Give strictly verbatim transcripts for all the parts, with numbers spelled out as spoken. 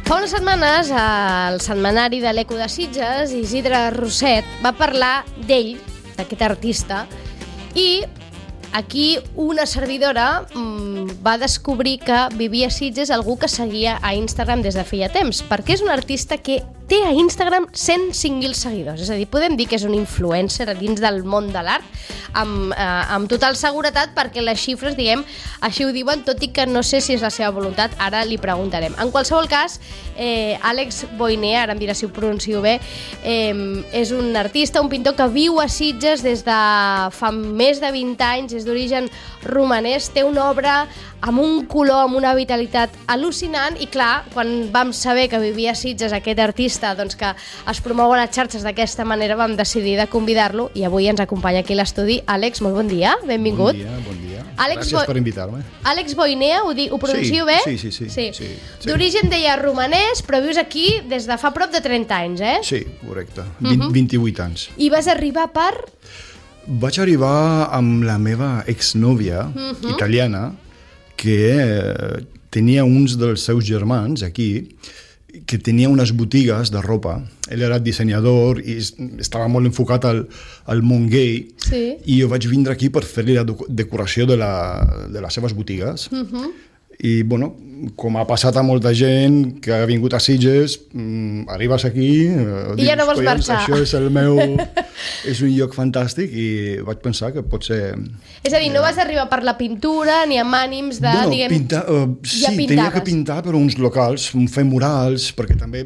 Fa unes setmanes, al setmanari de l'Eco de Sitges, Isidre Roset va parlar d'ell, d'aquest artista, i aquí una servidora mmm, va descobrir que vivia a Sitges algú que seguia a Instagram des de feia temps, perquè és un artista que té a Instagram cent cinc mil seguidors, és a dir, podem dir que és un influencer dins del món de l'art, amb, eh, amb total seguretat, perquè les xifres, diguem, així ho diuen, tot i que no sé si és la seva voluntat, ara li preguntarem. En qualsevol cas, eh, Àlex Boiner, ara em dirà si ho pronuncio bé, eh, és un artista, un pintor que viu a Sitges des de fa més de vint anys, és d'origen romanès, té una obra amb un color, amb una vitalitat al·lucinant, i clar, quan vam saber que vivia a Sitges aquest artista, doncs que es promou a les xarxes d'aquesta manera, vam decidir de convidar-lo, i avui ens acompanya aquí a l'estudi. Àlex, molt bon dia, benvingut. Bon dia, bon dia. Àlex Gràcies Bo... per invitar-me. Àlex Boiner, ho, di... ho pronuncio sí, bé? Sí, sí, sí. sí. sí, sí. D'origen deia romanès, però vius aquí des de fa prop de trenta anys, eh? Sí, correcte. vint, uh-huh. vint-i-vuit anys. I vas arribar per... Vaig arribar amb la meva exnòvia uh-huh. italiana, que eh, tenia uns dels seus germans aquí, que tenia unes botigues de ropa. Ell era dissenyador i estava molt enfocat al, al món gay, sí. I jo vaig vindre aquí per fer-li la decoració de, la, de les seves botigues. Uh-huh. I, bueno, com ha passat a molta gent que ha vingut a Sitges, mmm, arribes aquí... I dius, ja no vols marxar. Això és el meu... és un lloc fantàstic i vaig pensar que pot ser... És a dir, no vas arribar per la pintura ni amb ànims de... Bueno, diguem, pintar, uh, sí, ja tenia que pintar, però uns locals, fer murals, perquè també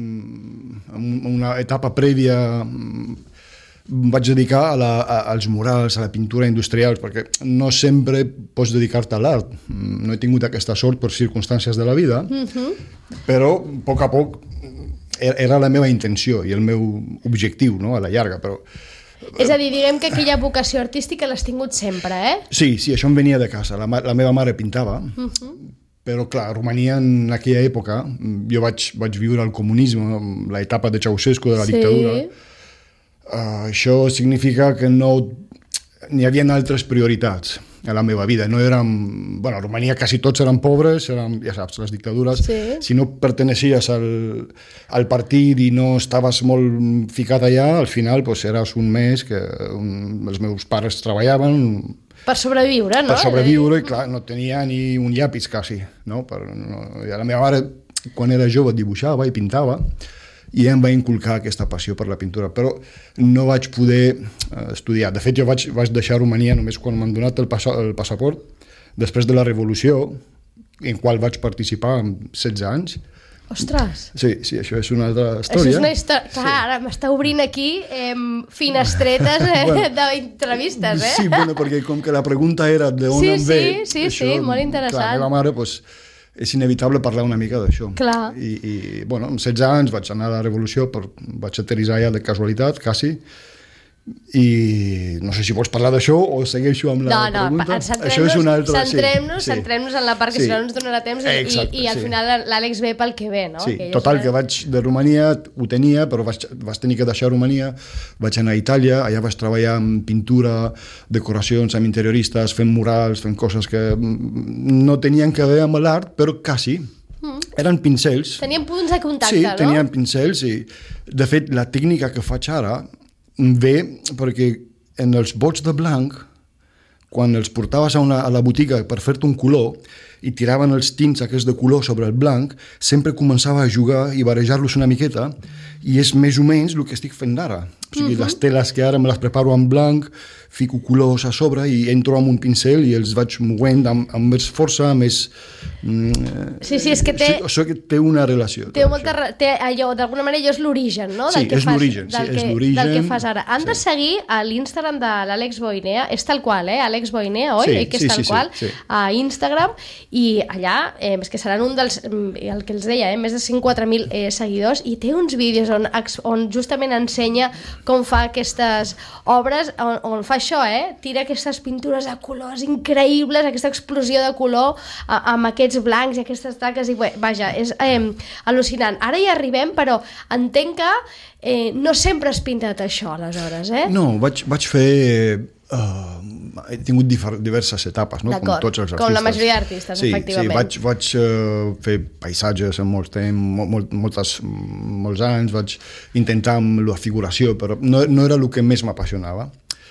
um, una etapa prèvia... Um, vaig dedicar a la, a, als murals, a la pintura industrial, perquè no sempre pots dedicar-te a l'art. No he tingut aquesta sort per circumstàncies de la vida, uh-huh. però a poc a poc era la meva intenció i el meu objectiu, no?, a la llarga. Però... És a dir, diguem que aquella vocació artística l'has tingut sempre, eh? Sí, sí, això em venia de casa. La, la meva mare pintava, uh-huh. però clar, a Romania en aquella època, jo vaig, vaig viure el comunisme, l'etapa de Ceausescu, de la sí. dictadura. Uh, això significa que no n'hi havia altres prioritats a la meva vida. No érem, bueno, a Romania quasi tots eren pobres, érem, ja saps, les dictadures. Sí. Si no perteneixies al, al partit i no estaves molt ficat allà, al final pues, eres un mes que un, els meus pares treballaven... Per sobreviure, no? Per sobreviure, i clar, no tenia ni un llapis quasi, no? Per, no I la meva mare, quan era jove, dibuixava i pintava, i em va inculcar aquesta passió per la pintura, però no vaig poder uh, estudiar. De fet, jo vaig, vaig deixar Romania només quan m'han donat el, passa, el passaport, després de la revolució, en qual vaig participar amb setze anys. Ostres! Sí, sí, això és una altra història. Això és una història... Clar, sí. Ara m'està obrint aquí eh, finestretes eh, bueno, d'entrevistes, eh? Sí, bueno, perquè com que la pregunta era d'on sí, em ve... Sí, sí, això, sí, molt interessant. Clar, la meva mare, doncs, és inevitable parlar una mica d'això. Clar. I, i, bueno, amb setze anys vaig anar a la revolució, però vaig aterrissar ja de casualitat, quasi, i no sé si vols parlar d'això o segueixo amb la no, no, pregunta. Això és una altra... Centrem-nos sí, centrem-nos en la part que sí. Si no ens donarà temps i, Exacte, i, i al sí. final l'Àlex ve pel que ve, no? Sí, que total, és... que vaig de Romania, ho tenia, però vaig, vaig tenir que deixar Romania, vaig anar a Itàlia, allà vaig treballar amb pintura, decoracions, amb interioristes, fent murals, fent coses que no tenien que veure amb l'art, però quasi. Mm. Eren pincels. Tenien punts de contacte, sí, no? Sí, tenien pincels i, de fet, la tècnica que faig ara ve perquè en els bots de blanc, quan els portaves a, una, a la botiga per fer-te un color i tiraven els tints aquests de color sobre el blanc, sempre començava a jugar i barejar-los una miqueta, i és més o menys el que estic fent ara. O sigui, uh-huh. les teles que ara me les preparo en blanc, fico colors a sobre i entro amb un pincel i els vaig movent amb, amb més força, més... Mm, sí, sí, és que té... Això que té una relació. Té molta... Té allò, d'alguna manera, allò és l'origen, no? Del sí, que és fas, l'origen. Del, sí, que, és l'origen. Del que fas ara. Han sí. de seguir a l'Instagram de l'Àlex Boiner, és tal qual, eh? Àlex Boiner, oi? Sí, que és sí, tal sí, qual, sí, sí. a Instagram, i allà, eh, és que seran un dels, el que els deia, eh, més de cent quatre mil eh, seguidors, i té uns vídeos on, on justament ensenya com fa aquestes obres, on, on fa això, eh? Tira aquestes pintures de colors increïbles, aquesta explosió de color a, amb aquests blancs i aquestes taques, i bé, vaja, és eh, al·lucinant. Ara hi arribem, però entenc que eh, no sempre has pintat això, aleshores, eh? No, vaig, vaig fer Uh, he tingut diverses etapes, no? Com tots els artistes. Com la majoria d'artistes, sí, efectivament. Sí, vaig, vaig uh, fer paisatges en molt temps, molt, moltes, molts anys, vaig intentar amb la figuració, però no, no era el que més m'apassionava.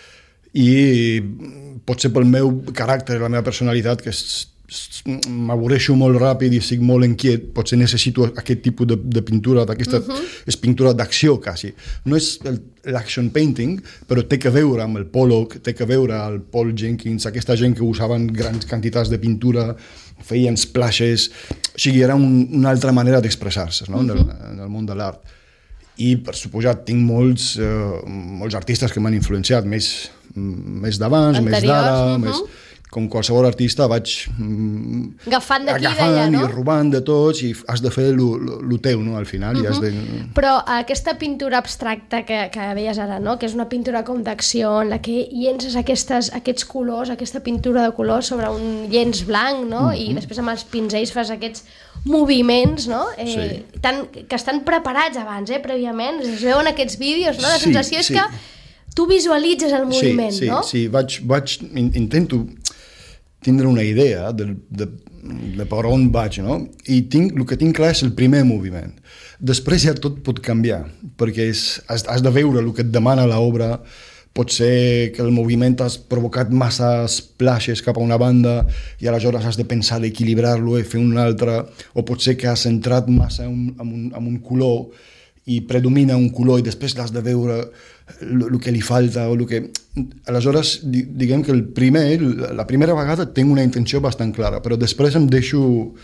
I potser pel meu caràcter, la meva personalitat, que és m'avorreixo molt ràpid i estic molt inquiet, potser necessito aquest tipus de, de pintura, d'aquesta uh-huh. és pintura d'acció quasi. No és l'action painting, però té que veure amb el Pollock, té que veure el Paul Jenkins, aquesta gent que usaven grans quantitats de pintura, feien splashes, o sigui, era un, una altra manera d'expressar-se, no? uh-huh. en, el, en el món de l'art. I, per suposat, tinc molts, uh, molts artistes que m'han influenciat, més, més d'abans, més d'ara, uh-huh. més... com qualsevol artista vaig mm, agafant d'aquí agafant d'allà, no? I robant de tots i has de fer el teu, no? Al final. Uh-huh. I has de... Però aquesta pintura abstracta que, que veies ara, no? Que és una pintura com d'acció en la que llences aquestes, aquests colors, aquesta pintura de colors sobre un llenç blanc, no? Uh-huh. I després amb els pinzells fas aquests moviments, no? Eh, sí. tan, que estan preparats abans, eh? Prèviament. Es veuen aquests vídeos, no? La sí, sensació és sí. que tu visualitzes el moviment, sí, sí, no? Sí, sí, vaig, vaig, intento tindre una idea de, de, de per on vaig, no? I tinc, el que tinc clar és el primer moviment. Després ja tot pot canviar, perquè és, has, has de veure el que et demana l'obra. Pot ser que el moviment has provocat massa splashes cap a una banda i aleshores has de pensar d'equilibrar-lo i fer un altre, o pot ser que has centrat massa en un, en un color i predomina un color i després l'has de veure el que li falta o el que... Aleshores, diguem que el primer, la primera vegada tinc una intenció bastant clara, però després em deixo...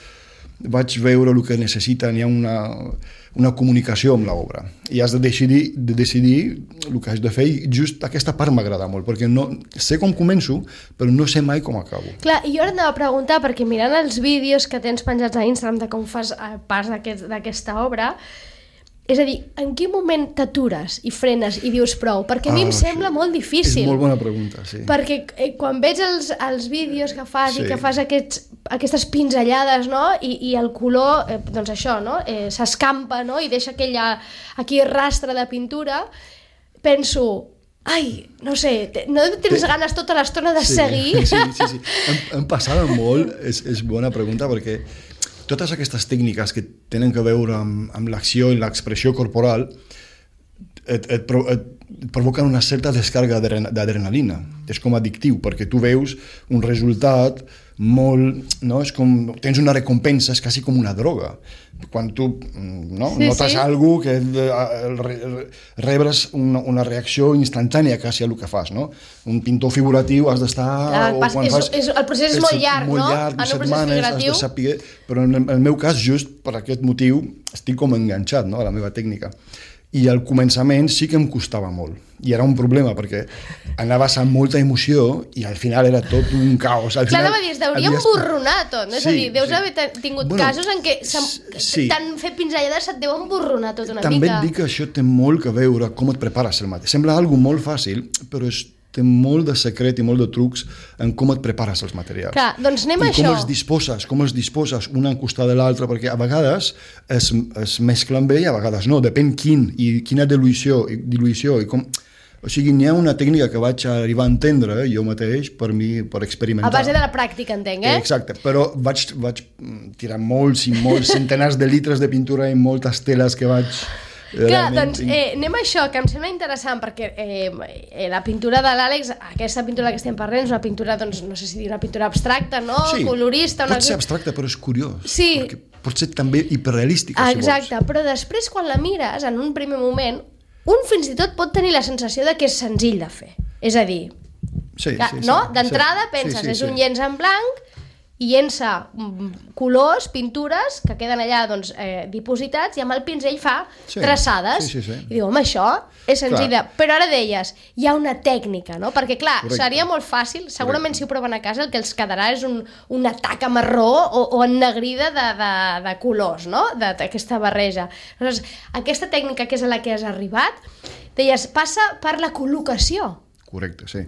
vaig veure el que necessita, hi ha una, una comunicació amb l'obra i has de decidir, de decidir el que has de fer i just aquesta part m'agrada molt perquè no, sé com començo però no sé mai com acabo. Clar, i jo ara anava a preguntar perquè mirant els vídeos que tens penjats a Instagram de com fas parts d'aquest, d'aquesta obra, és a dir, en quin moment t'atures i frenes i dius prou? Perquè a mi ah, em sembla sí. molt difícil. És molt bona pregunta, sí. Perquè eh, quan veig els, els vídeos que fas sí. i que fas aquests, aquestes pinzellades, no? I, i el color, eh, doncs això, no? Eh, s'escampa, no? I deixa aquella, aquí rastre de pintura, penso... Ai, no sé, no tens ganes tota l'estona de sí, seguir? Sí, sí, sí. Em, em passava molt, és, és bona pregunta, perquè totes aquestes tècniques que tenen que veure amb, amb l'acció i l'expressió corporal et, et, et provoquen una certa descàrrega d'adrenalina. És com addictiu, perquè tu veus un resultat molt... No? És com, tens una recompensa, és quasi com una droga. Quan tu no? sí, notes sí. algú que rebres una, una reacció instantània quasi a el que fas. No? Un pintor figuratiu has d'estar... El, pas, és, fas, és, el procés és, és molt llarg, molt no? llarg, en setmanes has de saber... Però en el meu cas, just per aquest motiu, estic com enganxat, no? A la meva tècnica. I al començament sí que em costava molt. I era un problema, perquè anaves amb molta emoció i al final era tot un caos. Al Clar, final, no, dir, es deuria havies... emborronar tot. No? És sí, a dir, deus sí. haver tingut bueno, casos en què sí. tant fer pinzellades se't deu emborronar tot una També mica. També et dic que això té molt que veure com et prepares el matí. Sembla algo molt fàcil, però és té molt de secret i molt de trucs en com et prepares els materials. Clar, doncs anem I a com això. els disposes, com els disposes una en costat de l'altra, perquè a vegades es, es mesclen bé i a vegades no, depèn quin i quina diluïció, diluïció i com... O sigui, n'hi ha una tècnica que vaig arribar a entendre jo mateix per mi, per experimentar. A base de la pràctica, entenc, eh? Exacte, però vaig, vaig tirar molts i molts centenars de litres de pintura i moltes teles que vaig... Clar, doncs eh, anem a això, que em sembla interessant, perquè eh, la pintura de l'Àlex, aquesta pintura que estem parlant, és una pintura, doncs, no sé si dir una pintura abstracta, no? Sí, colorista. Pot una... ser abstracta, però és curiós. Sí. Perquè pot ser també hiperrealística, ah, si exacte, vols. Però després, quan la mires, en un primer moment, un fins i tot pot tenir la sensació de que és senzill de fer. És a dir, sí, que, sí, no? Sí, d'entrada sí, penses, sí, sí, és un sí. llenç en blanc, i llença colors, pintures, que queden allà doncs, eh, dipositats, i amb el pinzell fa sí, traçades. Sí, sí, sí. I diu, home, això és senzill. Clar. Però ara deies, hi ha una tècnica, no? Perquè, clar, Correcte. seria molt fàcil, segurament Correcte. si ho proven a casa, el que els quedarà és un, una taca marró o, o ennegrida de, de, de colors, no? D'aquesta barreja. Aleshores, aquesta tècnica que és a la que has arribat, deies, passa per la col·locació. Correcte, sí.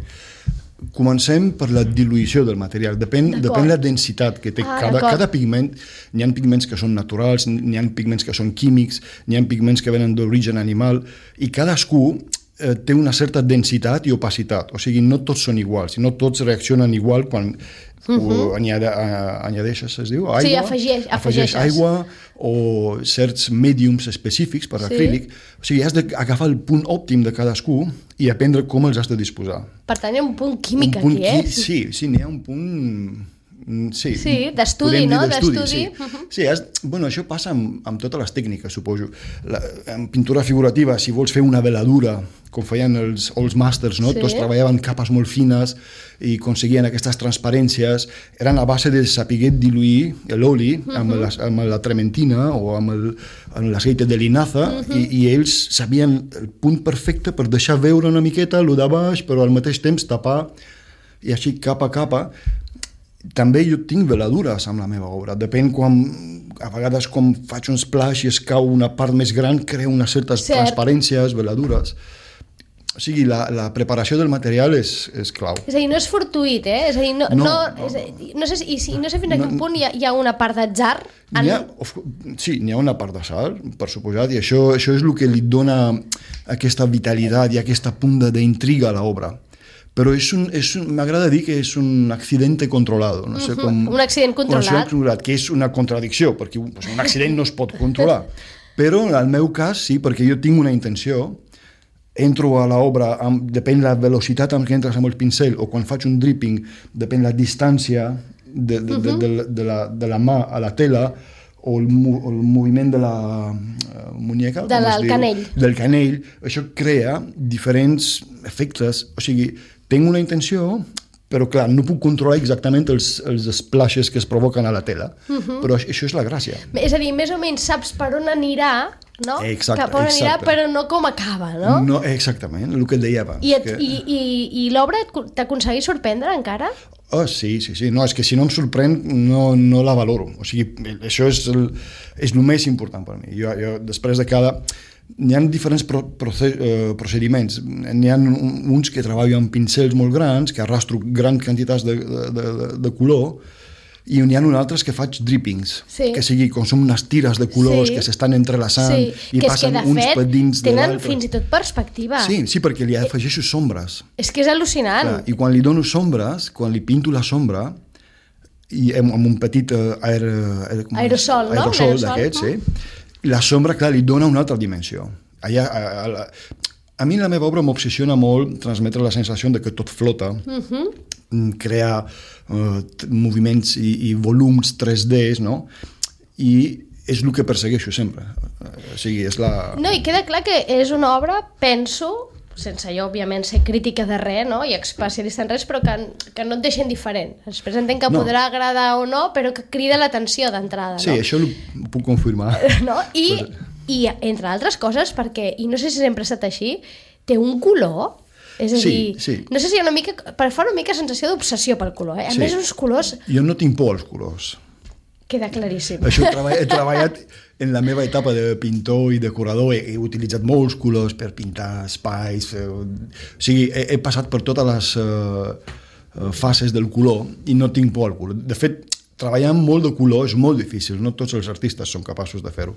Comencem per la diluïció del material. Depèn, depèn la densitat que té ah, cada, cada pigment. N'hi ha pigments que són naturals, n'hi ha pigments que són químics, n'hi ha pigments que venen d'origen animal, i cadascú eh, té una certa densitat i opacitat. O sigui, no tots són iguals, no tots reaccionen igual quan uh -huh. añadeixes, es diu? Aigua, sí, afegeix, afegeix aigua o certs mèdiums específics per acrílic. Sí. O sigui, has d'agafar el punt òptim de cadascú i aprendre com els has de disposar. Per tant, hi ha un punt químic un punt aquí, eh? Sí, sí, n'hi ha un punt... Sí, sí d'estudi, no? D'estudi. Sí, uh -huh. sí has, bueno, això passa amb, amb totes les tècniques, suposo. La, en pintura figurativa, si vols fer una veladura, com feien els old masters, no? Sí. Tots treballaven capes molt fines i aconseguien aquestes transparències. Eren a base de saber diluir l'oli uh -huh. amb, la, amb la trementina o amb l'aceite de linaza uh -huh. i, i ells sabien el punt perfecte per deixar veure una miqueta el de baix, però al mateix temps tapar i així capa a capa. També jo tinc veladures amb la meva obra. Depèn quan, a vegades com faig un splash i es cau una part més gran, creo unes certes Cert. transparències, veladures. O sigui, la, la preparació del material és, és clau. És a dir, no és fortuït, eh? És a dir, no, no, no, és a dir, no, sé, si, si, no sé fins a quin no, punt hi ha, hi ha una part d'atzar. En... Ha, sí, n'hi ha una part d'atzar, per suposat, i això, això és el que li dona aquesta vitalitat i aquesta punta d'intriga a l'obra. Però és un, és un, m'agrada dir que és un accidente controlado. No sé com, un accident controlat. controlat. Que és una contradicció, perquè un, un accident no es pot controlar. Però en el meu cas sí, perquè jo tinc una intenció, entro a l'obra, depèn la velocitat amb què entres amb el pincel, o quan faig un dripping, depèn la distància de, de, de, de, de, la, de la mà a la tela, o el, el moviment de la uh, muñeca, de la, el canell. del canell. Això crea diferents efectes. O sigui, tinc una intenció, però clar, no puc controlar exactament els, els splashes que es provoquen a la tela, uh -huh. però això és la gràcia. És a dir, més o menys saps per on anirà, no? Exacte, Cap on anirà, exacte. però no com acaba, no? no exactament, el que et deia abans. I, et, que... i, i, i l'obra t'aconsegueix sorprendre encara? Oh, sí, sí, sí. No, és que si no em sorprèn, no, no la valoro. O sigui, això és el, és el més important per mi. Jo, jo després de cada... N'hi ha diferents pro, proce, eh, procediments. N'hi ha uns que treballo amb pincels molt grans, que arrastro grans quantitats de, de, de, de color, i n'hi ha altres que faig drippings, sí. que sigui com són unes tires de colors sí. que s'estan entrelaçant sí. i que passen que, uns fet, per dins de l'altre. Tenen fins i tot perspectiva. Sí, sí, perquè li afegeixo sombres. És que és al·lucinant. Clar, I quan li dono sombres, quan li pinto la sombra, i amb, amb un petit uh, aer, aer, aerosol, no? aerosol d'aquests, no? sí, la sombra, clar, li dona una altra dimensió. Allà, a, a, a mi la meva obra m'obsessiona molt transmetre la sensació de que tot flota, uh-huh. crear uh, moviments i, i volums tres D, no? I és el que persegueixo sempre. O sigui, és la... No, i queda clar que és una obra, penso, sense jo, òbviament, ser crítica de res, no? I especialista en res, però que, que no et deixen diferent. Després entenc que no. podrà agradar o no, però que crida l'atenció d'entrada, sí, no? Sí, això ho puc confirmar. No? I, però... I, entre altres coses, perquè, i no sé si sempre ha estat així, té un color... És a sí, dir, sí. no sé si hi ha una mica... Per fa una mica sensació d'obsessió pel color, eh? A sí. més, uns colors... Jo no tinc por als colors. Queda claríssim. Això he treballat, he treballat en la meva etapa de pintor i decorador, he, he utilitzat molts colors per pintar espais, eh, o sigui, he, he passat per totes les eh, fases del color i no tinc por al color. De fet, treballar amb molt de color és molt difícil, no tots els artistes són capaços de fer-ho.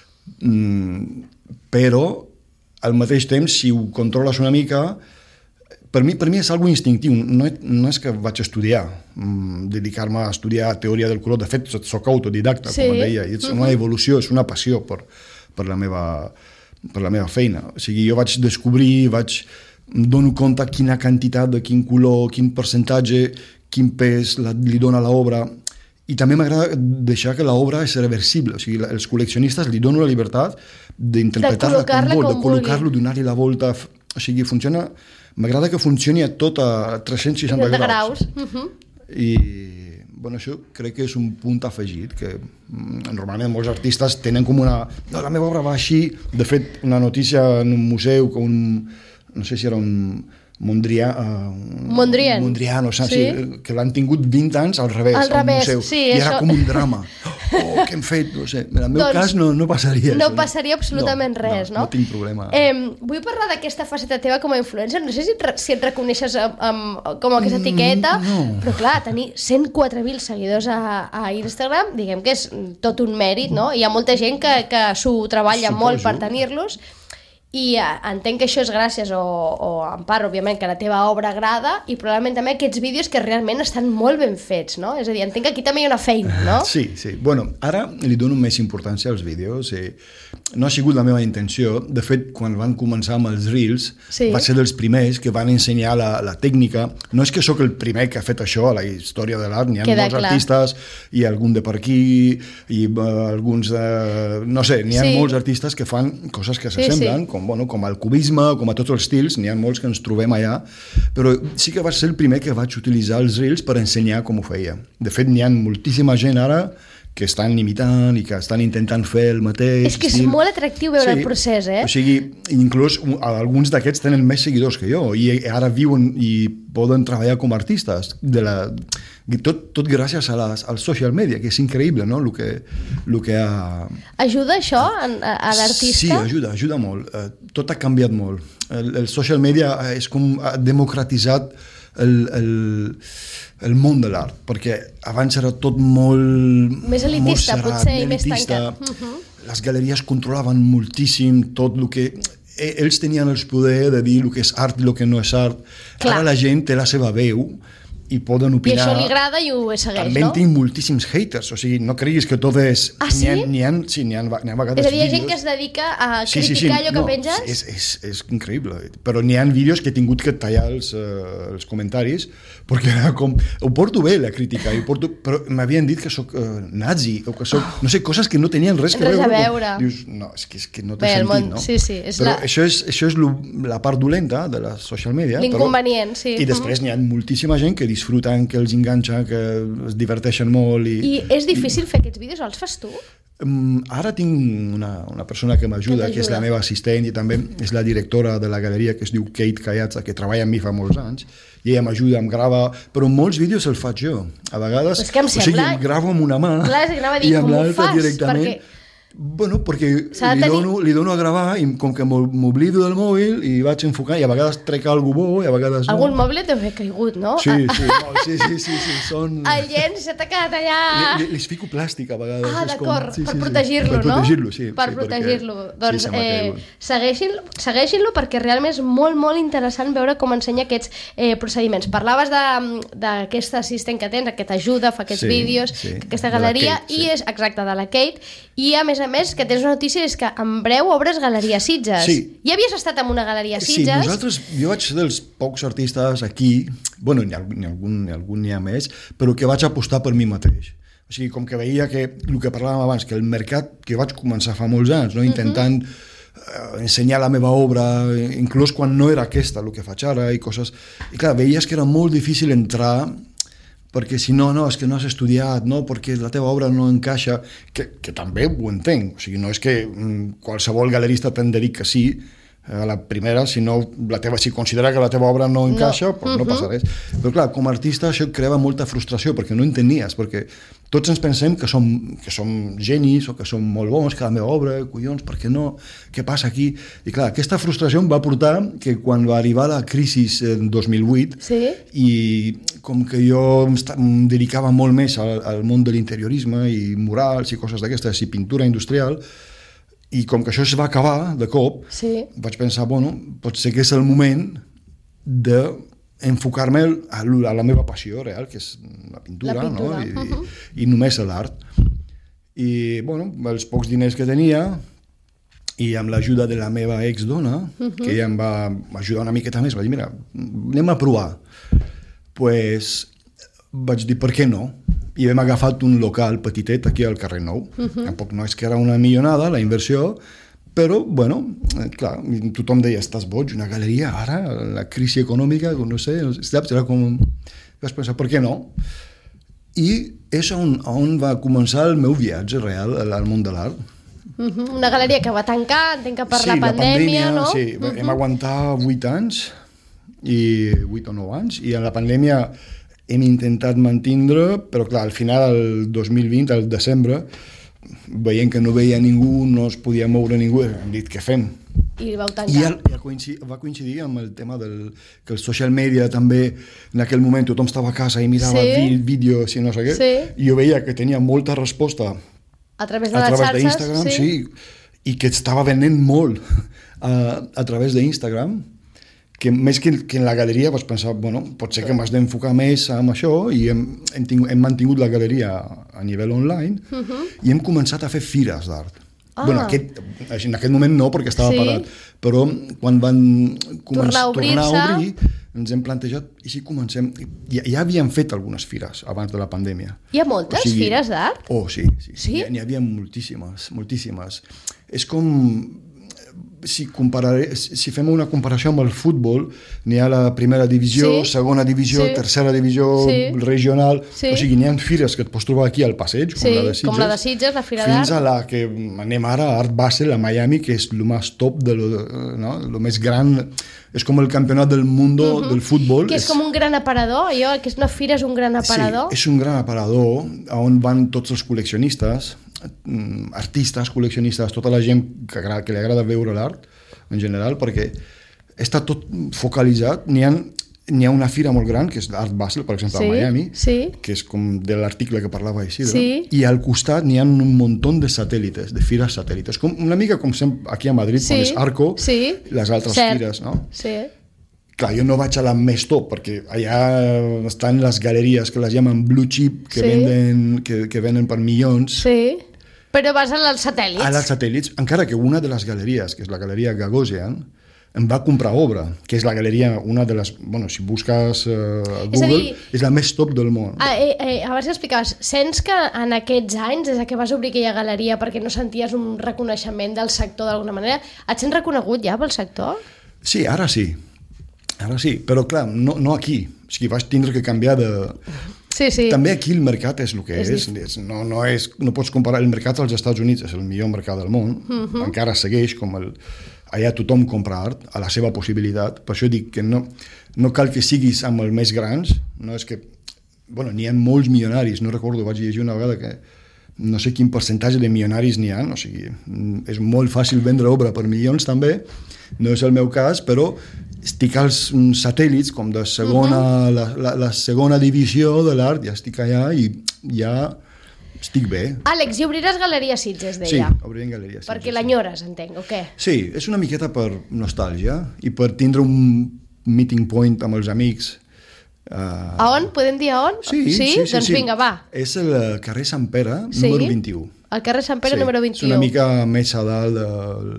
Mm, però, al mateix temps, si ho controles una mica... Per mi, per mi és algo instintiu, no, no és que vaig estudiar, mm, dedicar-me a estudiar teoria del color, de fet soc autodidacta, sí. com deia, i és uh-huh. una evolució, és una passió per, per, la meva, per la meva feina. O sigui, jo vaig descobrir, vaig em dono compte quina quantitat de quin color, quin percentatge, quin pes la, li dona l'obra, i també m'agrada deixar que l'obra és reversible, o sigui, els col·leccionistes li dono la llibertat d'interpretar-la com vol, de col·locar-lo, donar-li la volta, o sigui, funciona... M'agrada que funcioni a tot a tres cents seixanta graus. Uh-huh. I bueno, això crec que és un punt afegit, que normalment molts artistes tenen com una... No, la meva obra va així. De fet, una notícia en un museu, que un, no sé si era un Mondrià, uh, Mondrian. Mondrian, o sigui, sí? Que l'han tingut vint anys al revés, al, al revés, museu. Sí, I això... era com un drama. Oh, què hem fet? No sé. En el meu doncs, cas no, no passaria no això. No passaria absolutament no, res, no? No, no tinc problema. Eh, vull parlar d'aquesta faceta teva com a influencer. No sé si et, si et reconeixes amb, amb, com aquesta etiqueta, mm, no. però clar, tenir cent quatre mil seguidors a, a Instagram, diguem que és tot un mèrit, no? Hi ha molta gent que, que s'ho treballa Suposo. molt per tenir-los. i eh, entenc que això és gràcies o, o en part, òbviament, que la teva obra agrada i probablement també aquests vídeos que realment estan molt ben fets, no? És a dir, entenc que aquí també hi ha una feina, no? Sí, sí. Bueno, ara li dono més importància als vídeos i no ha sigut la meva intenció. De fet, quan van començar amb els Reels, sí. va ser dels primers que van ensenyar la, la tècnica. No és que sóc el primer que ha fet això a la història de l'art, n'hi ha Queda molts clar. artistes, i algun de per aquí, i uh, alguns de... No sé, n'hi ha sí. molts artistes que fan coses que s'assemblen, sí, sí. com, bueno, com el cubisme, com a tots els estils, n'hi ha molts que ens trobem allà, però sí que va ser el primer que vaig utilitzar els Reels per ensenyar com ho feia. De fet, n'hi ha moltíssima gent ara que estan imitant i que estan intentant fer el mateix. És que és estil. molt atractiu veure sí. el procés, eh? O sigui, inclús alguns d'aquests tenen més seguidors que jo i ara viuen i poden treballar com a artistes. De la, tot, tot gràcies a les, al social media, que és increïble, no? El que, el que ha... Ajuda això a, a l'artista? Sí, ajuda, ajuda molt. Tot ha canviat molt. El, el social media és com ha democratitzat el... el el món de l'art, perquè abans era tot molt... Més elitista, molt serat, potser, i més elitista. tancat. Uh-huh. Les galeries controlaven moltíssim tot el que... Ells tenien el poder de dir el que és art i el que no és art. Clar. Ara la gent té la seva veu i poden opinar... I això li agrada i ho segueix, també no? També tinc moltíssims haters, o sigui, no creguis que tot és... Ah, sí? N'hi ha, sí, n'hi ha, n'hi ha vegades és a dir, hi ha vídeos... gent que es dedica a sí, criticar sí, sí. allò que no, penges? És, és, és increïble, però n'hi ha vídeos que he tingut que tallar els, uh, els comentaris, perquè era com... Ho porto bé, la crítica, ho porto, però m'havien dit que sóc uh, nazi, o que sóc... Oh. No sé, coses que no tenien res que res veure. A veure. Com, dius, no, és que, és que no té bé, sentit, món, no? Sí, sí. És però la... això és, això és lo, la part dolenta de la social media. L'inconvenient, sí. I després n'hi ha moltíssima gent que disfruten, que els enganxa, que es diverteixen molt. I, I és difícil fer aquests vídeos? Els fas tu? Um, ara tinc una, una persona que m'ajuda, que, que és la meva assistent i també és la directora de la galeria, que es diu Kate Cayatza, que treballa amb mi fa molts anys, i ella m'ajuda, em grava, però molts vídeos els faig jo. A vegades, pues que em sembla... o sigui, gravo amb una mà Clar, dir, i amb l'altra fas? directament. Perquè... Bueno, perquè li, tenir... dono, li dono a gravar i com que m'oblido del mòbil i vaig enfocant i a vegades trec algú bo i a vegades no. Algun mòbil deu haver caigut, no? Sí, sí, no, sí, sí, sí, sí, són... El llenç se t'ha quedat allà... Li, li, li fico plàstic a vegades. Ah, d'acord, sí, per sí, protegir-lo, sí. no? Per protegir-lo, sí. Per sí, protegir-lo. perquè... Doncs sí, eh, segueixin-lo segueixin perquè realment és molt, molt interessant veure com ensenya aquests eh, procediments. Parlaves d'aquesta assistent que tens, que t'ajuda, fa aquests sí, vídeos, sí, aquesta galeria, Kate, i sí. és exacte, de la Kate, i a més a més que tens una notícia és que en breu obres Galeria Sitges. Sí. Ja havies estat en una Galeria Sitges? Sí, nosaltres, jo vaig ser dels pocs artistes aquí, bueno, n'hi ha, ha algun n'hi ha algun n'hi ha més, però que vaig apostar per mi mateix. O sigui, com que veia que, el que parlàvem abans, que el mercat, que vaig començar fa molts anys, no? intentant uh-huh. uh, ensenyar la meva obra, inclús quan no era aquesta el que faig ara, i coses... I clar, veies que era molt difícil entrar perquè si no, no, és que no has estudiat, no, perquè la teva obra no encaixa, que, que també ho entenc, o sigui, no és que mm, qualsevol galerista te'n dedic que sí, a la primera, si, no, la teva, si considera que la teva obra no encaixa, no, pues no uh-huh. passa res. Però clar, com a artista això creava molta frustració, perquè no entenies, perquè tots ens pensem que som, que som genis o que som molt bons, que la meva obra, collons, per què no? Què passa aquí? I clar, aquesta frustració em va portar que quan va arribar la crisi en dos mil vuit sí? i com que jo em dedicava molt més al, al món de l'interiorisme i murals i coses d'aquestes i pintura industrial, i com que això es va acabar de cop, sí. vaig pensar, bueno, pot ser que és el moment d'enfocar-me a, a la meva passió real, que és la pintura, la pintura. No? I, uh-huh. i, i només l'art. I, bueno, els pocs diners que tenia, i amb l'ajuda de la meva ex-dona, uh-huh. que ella em va ajudar una miqueta més, va dir, mira, anem a provar. Pues vaig dir, per què no? I hem agafat un local petitet aquí al carrer Nou. Uh-huh. Tampoc no és que era una millonada la inversió, però, bueno, clar, tothom deia, estàs boig, una galeria ara, la crisi econòmica, no sé, saps? Era com... Vas pensar, per què no? I és on, on va començar el meu viatge real al món de l'art. Uh-huh. Una galeria que va tancar, entenc que per sí, la pandèmia, la pandèmia no? Sí, uh-huh. Hem aguantat vuit anys, i vuit o nou anys, i en la pandèmia hem intentat mantindre, però clar, al final del dos mil vint, al desembre, veient que no veia ningú, no es podia moure ningú, hem dit, què fem? I vau tancar. I el, ja coincidir, va coincidir amb el tema del que el social media també, en aquell moment tothom estava a casa i mirava sí. vídeos i no sé què, sí. i jo veia que tenia molta resposta a través de a les través xarxes, d'Instagram, sí. sí, i que estava venent molt a, a través d'Instagram, que més que, que en la galeria vaig pensar, bueno, potser que m'has d'enfocar més amb això, i hem, hem, tingut, hem mantingut la galeria a nivell online, uh-huh. i hem començat a fer fires d'art. Ah. Bueno, aquest, en aquest moment no, perquè estava sí. parat, però quan van començar, tornar a obrir, ens hem plantejat, i si comencem... Ja, ja havíem fet algunes fires abans de la pandèmia. Hi ha moltes o sigui, fires d'art? Oh, sí, sí. sí? N'hi havia moltíssimes, moltíssimes. És com... Si, compararé, si fem una comparació amb el futbol, n'hi ha la primera divisió, sí. segona divisió, sí. tercera divisió, sí. regional, sí. o sigui, n'hi ha fires que et pots trobar aquí al passeig, com, sí, la, de Sitges, com la de Sitges, la Fira d'Art. Fins a la que anem ara, Art Basel, a Miami, que és el més top, de lo, no? lo més gran, és com el campionat del món uh-huh. del futbol. Que és, és com un gran aparador, allò, que és una fira és un gran aparador. Sí, és un gran aparador on van tots els col·leccionistes, artistes, col·leccionistes, tota la gent que, que li agrada veure l'art en general, perquè està tot focalitzat. N'hi ha, n'hi ha una fira molt gran, que és l'Art Basel, per exemple, sí, a Miami, sí. que és com de l'article que parlava Isidre, sí. i al costat n'hi ha un muntó de satèl·lites, de fires satèl·lites, com, una mica com sempre aquí a Madrid, sí. quan és Arco, sí. les altres Cert. fires, no? Sí. Clar, jo no vaig a la més top, perquè allà estan les galeries que les llamen blue chip, que, sí. venden, que, que venen per milions. Sí. Però vas als satèl·lits. A els satèl·lits, encara que una de les galeries, que és la galeria Gagosian, em va comprar obra, que és la galeria, una de les... Bueno, si busques uh, a Google, és, dir, és la més top del món. Ah, eh, eh, abans que explicaves, sents que en aquests anys, des que vas obrir aquella galeria perquè no senties un reconeixement del sector d'alguna manera, et sents reconegut ja pel sector? Sí, ara sí. Ara sí, però clar, no, no aquí. O sigui, vaig tindre que canviar de... Sí, sí. També aquí el mercat és el que és. és. és no, no, és no pots comparar... El mercat als Estats Units és el millor mercat del món. Uh-huh. Encara segueix com el... Allà tothom compra art a la seva possibilitat. Per això dic que no, no cal que siguis amb els més grans. No és que... Bueno, n'hi ha molts milionaris. No recordo, vaig llegir una vegada que no sé quin percentatge de milionaris n'hi ha. O sigui, és molt fàcil vendre obra per milions també. No és el meu cas, però... estic als satèl·lits com de segona, uh-huh. la, la, la segona divisió de l'art, ja estic allà i ja estic bé. Àlex, i obriràs Galeria Sitges, deia? Sí, obrirem Galeria Sitges. Perquè l'enyores, entenc, o què? Sí, és una miqueta per nostàlgia i per tindre un meeting point amb els amics. Uh... A on? Podem dir a on? Sí, sí, sí. sí doncs sí. vinga, va. És el carrer Sant Pere, sí? número vint-i-u. El carrer Sant Pere, sí. número vint-i-u. És una mica més a dalt del...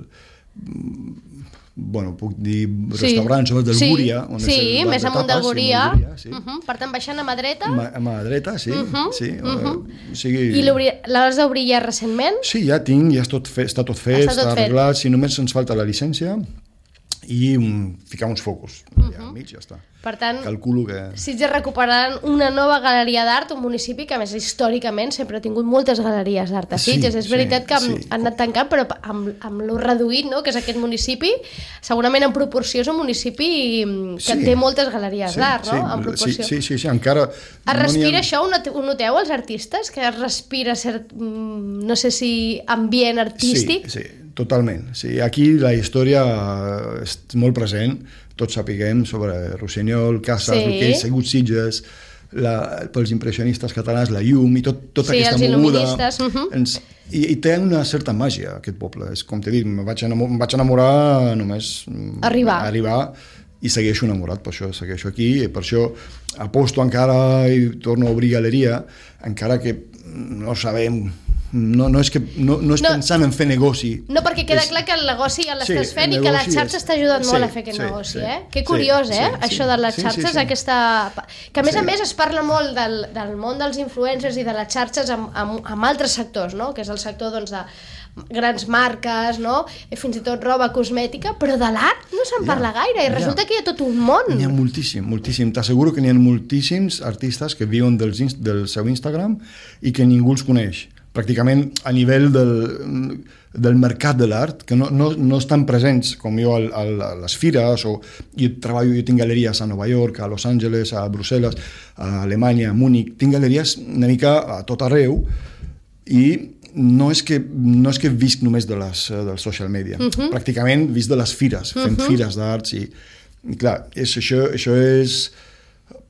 Bueno, puc dir restaurants, sí. del sí. Gúria. On sí, és més amunt del Gúria. Sí. Uh-huh. Per tant, baixant a mà dreta. Ma, a mà dreta, sí. Uh-huh. sí. Uh-huh. Uh, o sigui... I l'has d'obrir ja recentment? Sí, ja tinc, ja tot fe, està tot fet, està, tot està arreglat. Fet. Si només ens falta la llicència i um, ficar uns focus. Uh-huh. Allà al mig, ja està. Per tant, calculo que... Sitges recuperaran una nova galeria d'art, un municipi que, a més, històricament sempre ha tingut moltes galeries d'art a Sitges. Sí, és veritat sí, que sí. han anat tancant, però amb, amb lo reduït, no?, que és aquest municipi, segurament en proporció és un municipi que sí. té moltes galeries sí, d'art, no? Sí, en proporció. Sí, sí, sí, sí, encara... Es respira no ha... això? Ho noteu, els artistes? Que es respira cert, no sé si ambient artístic? Sí, sí. Totalment. Sí, aquí la història és molt present, tots sapiguem sobre Rossinyol, Casas, sí. el que és sigut Sitges, la, pels impressionistes catalans, la llum i tot, tota sí, aquesta moguda. Uh-huh. Ens, i, I té una certa màgia, aquest poble. És com t'he dit, em vaig, enamor, em vaig enamorar només... Arribar. Arribar i segueixo enamorat, per això segueixo aquí, i per això aposto encara i torno a obrir galeria, encara que no sabem... No, no és, que, no, no és no, pensant en fer negoci. No, perquè queda és... clar que el negoci ja l'estàs sí, fent i que la xarxa és... està ajudant sí, molt a fer aquest sí, negoci. Sí, eh? Que curiós, sí, eh? Sí, això de les xarxes, sí, sí, sí. aquesta... Que a més sí. a més es parla molt del, del món dels influencers i de les xarxes amb, amb, amb altres sectors, no? Que és el sector doncs, de grans marques, no? I fins i tot roba cosmètica, però de l'art no se'n parla ja, gaire i resulta ja. que hi ha tot un món. N'hi ha moltíssim, moltíssim. T'asseguro que n'hi ha moltíssims artistes que viuen del, del seu Instagram i que ningú els coneix. Pràcticament a nivell del, del mercat de l'art, que no, no, no estan presents com jo a, a, a les fires, o jo treballo, jo tinc galeries a Nova York, a Los Angeles, a Brussel·les, a Alemanya, a Múnich, tinc galeries una mica a tot arreu i no és que, no és que visc només de les, del social media, uh-huh. pràcticament visc de les fires, fem uh-huh. fires d'arts i, i clar, és, això, això és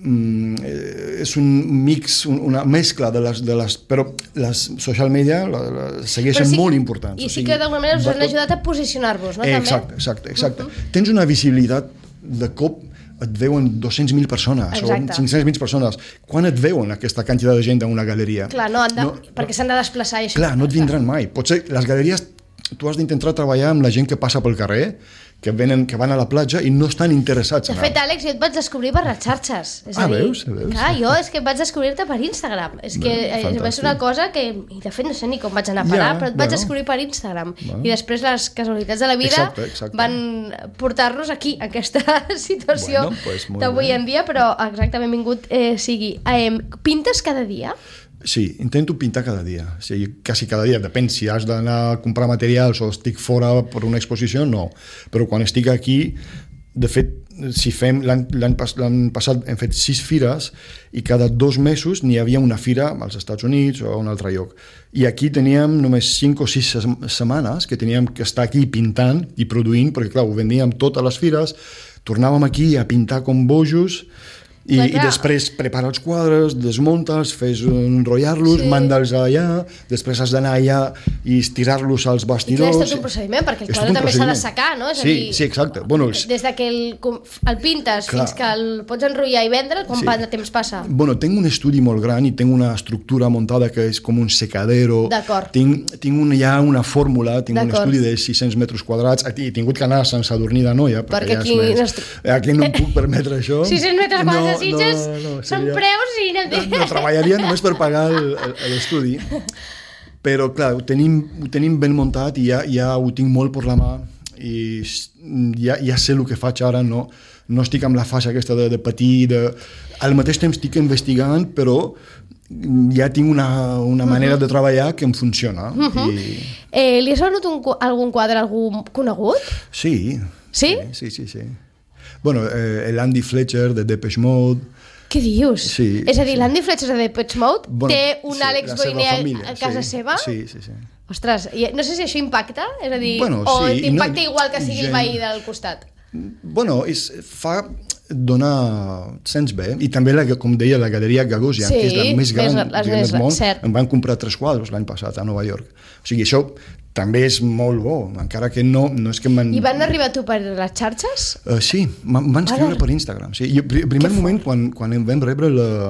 mm, és un mix, una mescla de les... De les però les social media la, la, segueixen sí, molt importants. I sí o sigui, que d'alguna manera us han ajudat a posicionar-vos, no? Eh, exacte, exacte, exacte. Uh -huh. Tens una visibilitat de cop et veuen dos-cents mil persones Exacte. o cinc-cents mil persones. Quan et veuen aquesta quantitat de gent en una galeria? Clar, no, de, no perquè s'han de desplaçar i això. Clar, no et vindran mai. Potser les galeries tu has d'intentar treballar amb la gent que passa pel carrer, que venen, que van a la platja i no estan interessats en... De fet, Àlex, jo et vaig descobrir per les xarxes. És ah, a dir, veus? veus? Clar, jo és que vaig descobrir-te per Instagram. És que Bé, va ser una cosa que, i de fet no sé ni com vaig anar a parar, ja, però et vaig bueno. descobrir per Instagram. Bueno. I després les casualitats de la vida exacte, exacte. van portar-nos aquí, a aquesta situació bueno, pues, d'avui en dia, però exactament vingut eh, sigui. Eh, pintes cada dia? Sí, intento pintar cada dia, sí, quasi cada dia, depèn si has d'anar a comprar materials o estic fora per una exposició, no, però quan estic aquí, de fet, si fem l'any passat hem fet sis fires i cada dos mesos n'hi havia una fira als Estats Units o a un altre lloc, i aquí teníem només cinc o sis setmanes que teníem que estar aquí pintant i produint, perquè clar, ho vendíem totes les fires, tornàvem aquí a pintar com bojos. I, i després prepara els quadres, desmunta'ls, fes enrotllar-los, sí. manda'ls allà, després has d'anar allà i estirar-los als bastidors. I clar, és tot un procediment, perquè el quadre també s'ha de secar, no? És sí, dir, sí, exacte. Bueno, els... Des de que el, el pintes clar. fins que el pots enrotllar i vendre, com sí. de temps passa? Bueno, tinc un estudi molt gran i tinc una estructura muntada que és com un secadero. D'acord. Tinc, tinc un, ja una fórmula, tinc un estudi de sis-cents metres quadrats, i he tingut que anar a Sant Sadurní d'Anoia, perquè, perquè aquí, ja és més... aquí no em puc permetre això. sis-cents metres quadrats no, Sitges no, no, són preus i no... no, no treballaria només per pagar l'estudi, però clar, ho tenim, ho tenim ben muntat i ja, ja ho tinc molt per la mà i ja, ja sé el que faig ara, no, no estic amb la fase aquesta de, de patir, de... al mateix temps estic investigant, però ja tinc una, una manera uh -huh. de treballar que em funciona. Uh -huh. I... eh, li has venut un, algun quadre, algú conegut? Sí. Sí? Sí, sí, sí. sí. Bueno, eh, l'Andy Fletcher de Depeche Mode. Què dius? Sí, és a dir, sí. l'Andy Fletcher de Depeche Mode bueno, sí, un Àlex Boiner a casa sí, seva? Sí, sí, sí. Ostres, no sé si això impacta, és a dir, bueno, o sí, t'impacta no, igual que sigui gent... el veí del costat? Bueno, és, fa donar et sents bé, i també, la, com deia, la Galeria Gagosian, sí, que és la més gran més, del món, cert. em van comprar tres quadres l'any passat a Nova York. O sigui, això també és molt bo, encara que no, no és que m'han... I van arribar tu per les xarxes? Uh, sí, em van escriure per Instagram. Sí. I el primer moment, quan, quan em vam rebre la...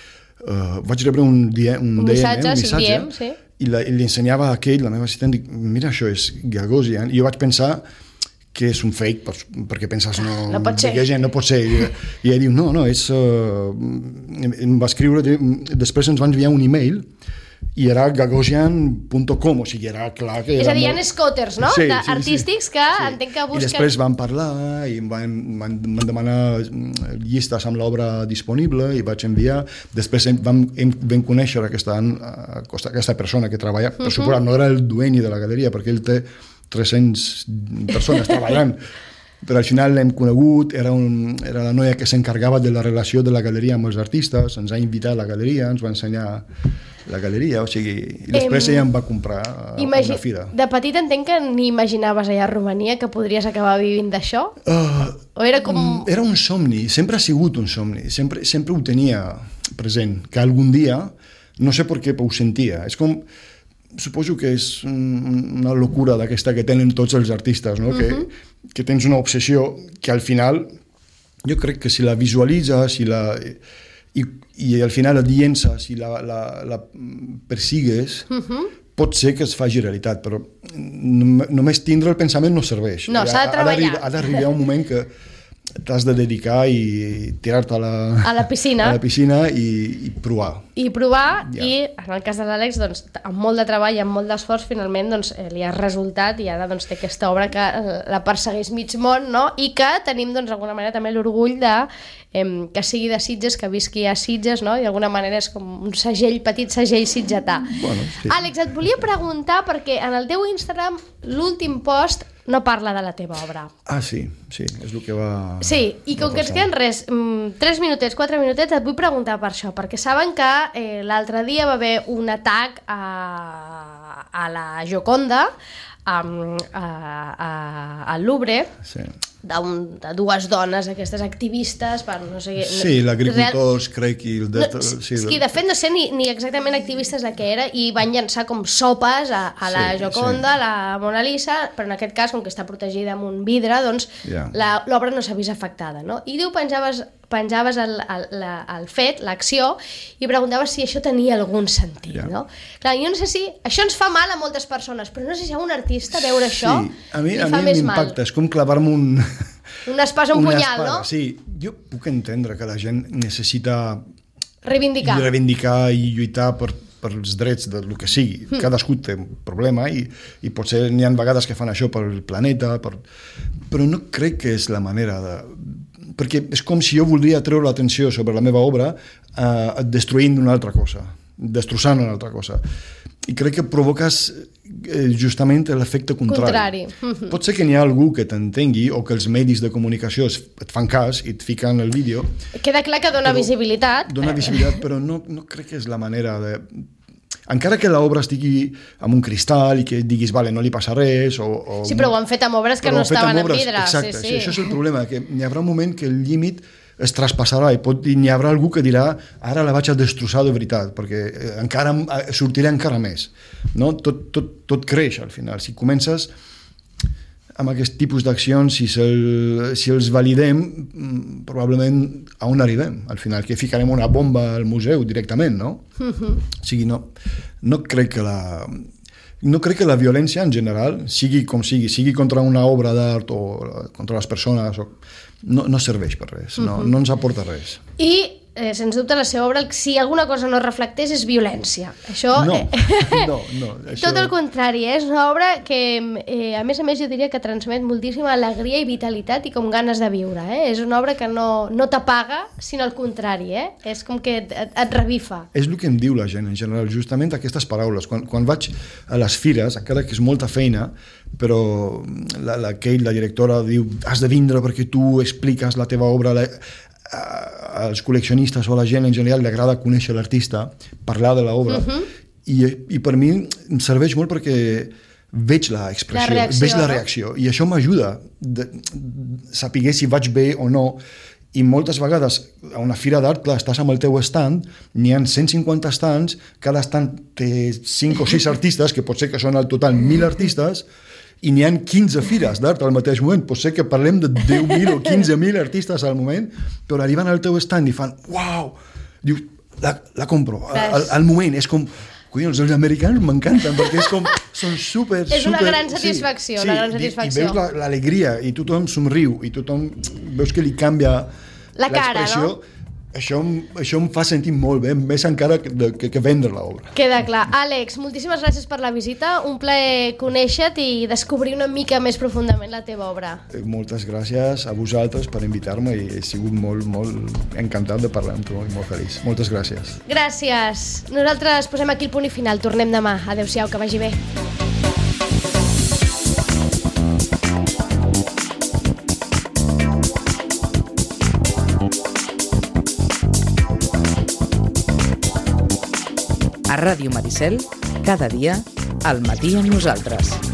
Uh, vaig rebre un, dia, un, un D M, missatge, un missatge sí, diem, sí. i, la, i li ensenyava a aquell, la meva assistent, dic, mira, això és Gagosian, i jo vaig pensar que és un fake, per, perquè penses no, no pot ser, gent, no pot ser. I, i ell diu, no, no, és uh, em va escriure, després ens va enviar un email i era gagosian punt com, o sigui, era clar que... És a dir, hi ha molt... scooters, no?, sí, sí, artístics sí, que sí. entenc que busquen... I després van parlar i em van, van, van demanar llistes amb l'obra disponible i vaig enviar. Després vam, vam conèixer aquesta, aquesta persona que treballa, per uh -huh. suposat, no era el dueño de la galeria, perquè ell té tres-centes persones treballant, però al final l'hem conegut, era, un, era la noia que s'encarregava de la relació de la galeria amb els artistes, ens ha invitat a la galeria, ens va ensenyar la galeria, o sigui, i després em... ella em va comprar a Imagi... una fira. De petit entenc que ni imaginaves allà a Romania que podries acabar vivint d'això? Uh, o era com... Era un somni, sempre ha sigut un somni, sempre, sempre ho tenia present, que algun dia, no sé per què, però ho sentia, és com... Suposo que és una locura d'aquesta que tenen tots els artistes, no? Uh-huh. que, que tens una obsessió que al final jo crec que si la visualitzes i, la, i, i al final et llences i la, la, la persigues, uh-huh. pot ser que es faci realitat, però només tindre el pensament no serveix. No, s'ha de treballar. Ha d'arribar un moment que t'has de dedicar i tirar-te a la, a la piscina, a la piscina i, i provar. I provar, ja. I en el cas de l'Àlex, doncs, amb molt de treball i amb molt d'esforç, finalment doncs, eh, li ha resultat i ara doncs, té aquesta obra que eh, la persegueix mig món, no? I que tenim doncs, d'alguna manera també l'orgull de eh, que sigui de Sitges, que visqui a Sitges, no? I d'alguna manera és com un segell, petit segell sitgetà. Bueno, sí. Àlex, et volia preguntar, perquè en el teu Instagram l'últim post no parla de la teva obra. Ah, sí, sí, és el que va... Sí, i com que ens queden res, tres minutets, quatre minutets, et vull preguntar per això, perquè saben que eh, l'altre dia va haver un atac a, a la Gioconda, a, a, a, al Louvre, sí. d'un, de dues dones, aquestes activistes per no sé... Sí, l'agricultors, real... crec, i el de... no, sí, sí, de fet no sé ni, ni exactament activistes de què era, i van llançar com sopes a, a la sí, Gioconda, sí. a la Mona Lisa, però en aquest cas, com que està protegida amb un vidre, doncs yeah. l'obra no s'ha vist afectada, no? I diu, penjaves, penjaves el, el, la, el fet, l'acció, i preguntaves si això tenia algun sentit, yeah. no? Clar, jo no sé si... Això ens fa mal a moltes persones, però no sé si a un artista veure sí. això a mi, li a fa mi més mal. m'impacta, és com clavar-me un... Una espasa, un una punyal, espada, no? Sí, jo puc entendre que la gent necessita reivindicar, reivindicar i lluitar per, per els drets del que sigui. Mm. Cadascú té un problema i, i potser n'hi ha vegades que fan això pel planeta, per... però no crec que és la manera de... Perquè és com si jo voldria treure l'atenció sobre la meva obra eh, destruint una altra cosa, destrossant una altra cosa. I crec que provoques eh, justament l'efecte contrari. contrari. Pot ser que n'hi ha algú que t'entengui o que els medis de comunicació et fan cas i et fiquen el vídeo. Queda clar que dona visibilitat. Dona visibilitat, però no, no crec que és la manera de... Encara que l'obra estigui amb un cristal i que diguis, vale, no li passa res... O, o sí, però ho han fet amb obres que no estaven en vidre. Exacte, sí, sí. Això és el problema, que n'hi haurà un moment que el límit es traspassarà i pot, n'hi haurà algú que dirà ara la vaig a destrossar de veritat, perquè encara sortirà encara més. No? Tot, tot, tot creix al final. Si comences amb aquest tipus d'accions, si, el, si els validem, probablement a on arribem? Al final, que ficarem una bomba al museu directament, no? Uh-huh. O sigui, no, no crec que la... No crec que la violència en general, sigui com sigui, sigui contra una obra d'art o contra les persones, o, no, no serveix per res, no, uh-huh. no ens aporta res. I, eh, sens dubte, la seva obra, si alguna cosa no reflecteix, és violència. Això... No, eh, no, no. Això... Tot el contrari, eh? És una obra que, eh, a més a més, jo diria que transmet moltíssima alegria i vitalitat i com ganes de viure, eh? És una obra que no, no t'apaga, sinó al contrari, eh? És com que et, et revifa. És el que em diu la gent, en general, justament aquestes paraules. Quan, quan vaig a les fires, encara que és molta feina, però la, la Kate, la directora, diu has de vindre perquè tu expliques la teva obra, la... als col·leccionistes o a la gent en general li agrada conèixer l'artista, parlar de l'obra, uh-huh. I, i per mi em serveix molt perquè veig l'expressió, la reacció, veig la reacció, i això m'ajuda a saber si vaig bé o no. I moltes vegades a una fira d'art, clar, estàs amb el teu stand, n'hi ha cent cinquanta stands, cada stand té cinc o sis artistes, que pot ser que són al total mil artistes, i n'hi ha quinze fires d'art al mateix moment. Pot ser que parlem de deu mil o quinze mil artistes al moment, però arriben al teu stand i fan, uau, dius, la, la compro, al, al moment, és com... Collons, els americans m'encanten, perquè és com... Són super, super... És una gran satisfacció, sí, una gran sí, satisfacció. I veus l'alegria, i tothom somriu, i tothom... Veus que li canvia la cara, no? Això, això em fa sentir molt bé, més encara que, que, que vendre l'obra. Queda clar. Àlex, moltíssimes gràcies per la visita, un plaer conèixer-te i descobrir una mica més profundament la teva obra. Moltes gràcies a vosaltres per invitar-me i he sigut molt, molt encantat de parlar amb tu i molt feliç. Moltes gràcies. Gràcies. Nosaltres posem aquí el punt i final. Tornem demà. Adéu-siau, que vagi bé. A Ràdio Maricel, cada dia, al matí amb nosaltres.